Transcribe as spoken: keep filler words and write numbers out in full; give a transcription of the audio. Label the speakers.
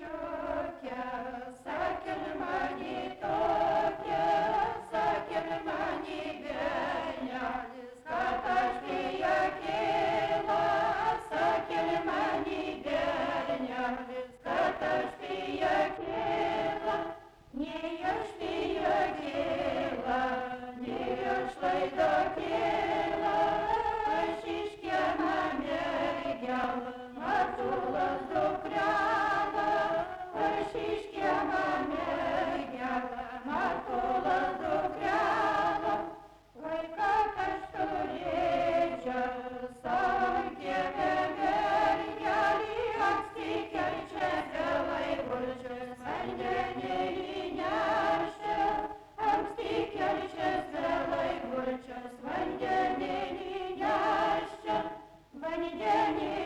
Speaker 1: šiokia, sakė mani tokia, sakė mani bernelis, kad aš bijo kėla, sakė mani bernelis, kad aš bijo kėla, nei aš bijo kėla, nei aš laido kėla, aš iškiemą mergelą, Matulas dukrelą, aš iškiemą mergelą, Matulas dukrelą, vaiką aš turėčiau, sakė mergelį, anksti kelčiasi laikulčius, vandenį įnešė, anksti kelčiasi laikulčius, vandenį įnešė, vandenį